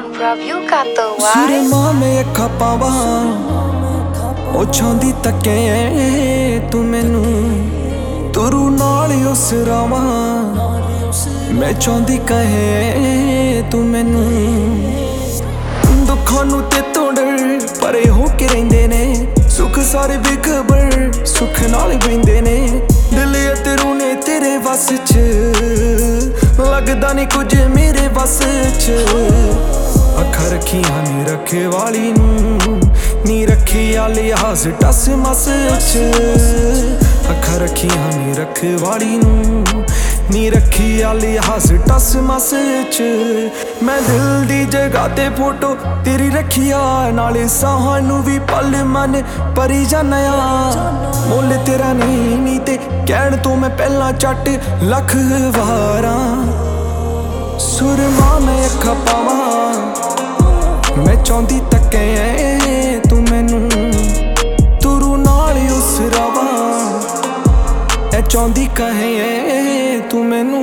on, bruv, you got the vibes. सुरमा में अखा पावा ओ छांदी तके तू मैनू तुरू नाल उस रावा मैं चाहती कहे तू मैनू दुखां नू ते तो डर परे हो के रहिंदे ने सुख सारे बेखबर सुख नाल बहिंदे ने दिल ते रूने तेरे वस च लगदा नहीं कुछ मेरे वस च अखा रखियां नी रखे वाली नू नी रखी आ लिहाज टस मस च अखा रखियां नी रखे वाली नू नी रखी आ लिहाज टस मस च मैं दिल दी जगह ते फोटो तेरी रखिया नाले साहां नू भी पल मन परी जानिया मुल तेरा नहीं ते कहण तो मैं पहला चट लख वारा सुरमा मैं अखा पावा मैं चाहती तके तू मैनू तुरू नाल उस रावा मैं चाहती कहे तू मैनू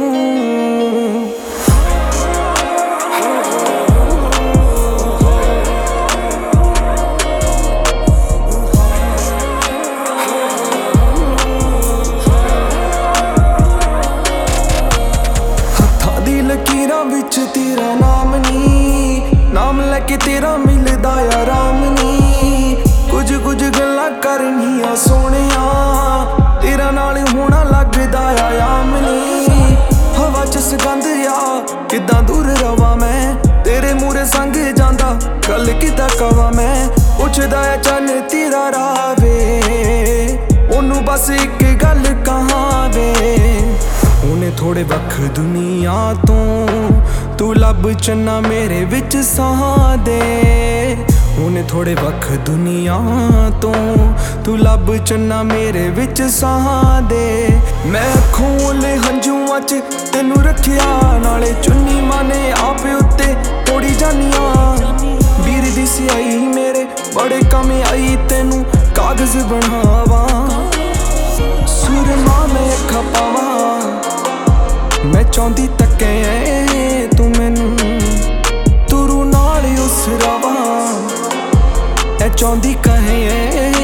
हत्थां दी लकीरां विच तेरा नाम नी नाम लैके तेरा मिलदा या राम नी कुछ कुछ गल्लां करनियां सोहणिया तेरा नाल होना लगदा आयाम नी हवा च सुगंध आ किदां दूर रवां मैं तेरे मूरे संग जांदा गल किदां कवां मैं पुछदा ऐ चन तेरा रावे ओनू बस इक गल कहां वे उन्हें थोड़े वख दुनिया तो तू लब चन्ना मेरे विच सां दे उन्हें थोड़े वख दुनिया तो तू लब चन्ना मेरे विच सां दे मैं खोले हंजुआं च तेनू रखिया नाले चुन्नी माने आपे उत्ते तोड़ी जानिया वीर दी सियाई मेरे बड़े कम आई तेनू कागज बनावा सुरमा में अखा पावा मैं चाहती तके तू मैनू तुरू नाल उस रावा मैं चाहती कहे